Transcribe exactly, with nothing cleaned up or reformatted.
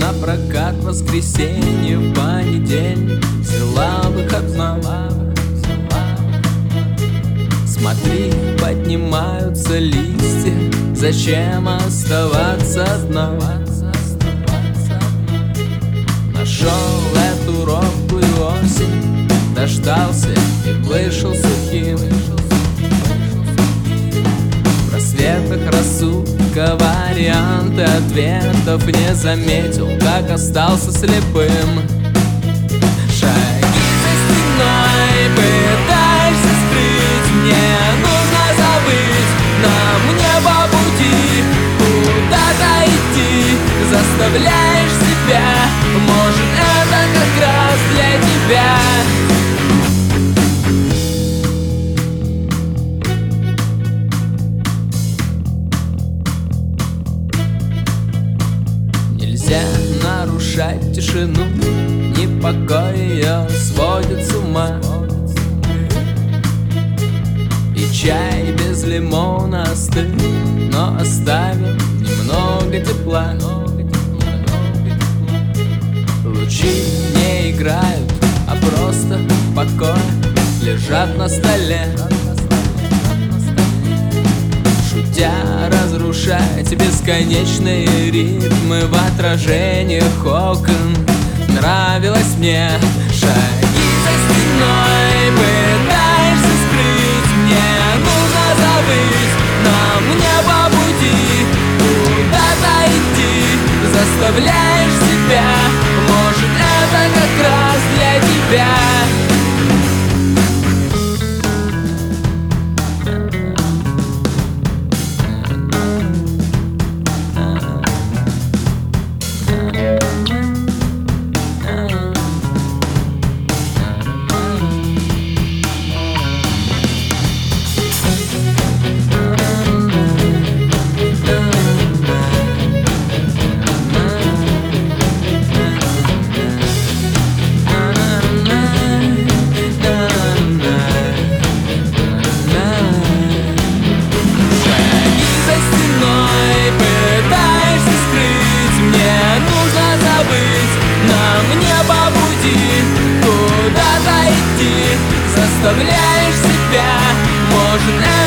на прокат в воскресенье, в понедельник взяла выходной. Смотри, поднимаются листья, зачем оставаться одной? Нашел эту робкую осень, дождался и вышел сухим. В просветах рассудка варианты ответов не заметил, как остался слепым. Шаги за стеной пытаешься скрыть, мне нужно забыть, нам не по пути куда-то идти. Заставляешь себя, может, это как раз для тебя. Нельзя нарушать тишину, непокой ее сводит с ума. И чай без лимона остыл, но оставил немного тепла. Лучи не играют, а просто покой лежат на столе. Шутя разрушать бесконечные ритмы в отражениях окон. Нравилось мне. Шаги за стеной пытаешься скрыть, мне нужно забыть, нам не по пути куда-то идти. Заставляешь себя, может, это как раз для тебя. Заставляешь себя, может,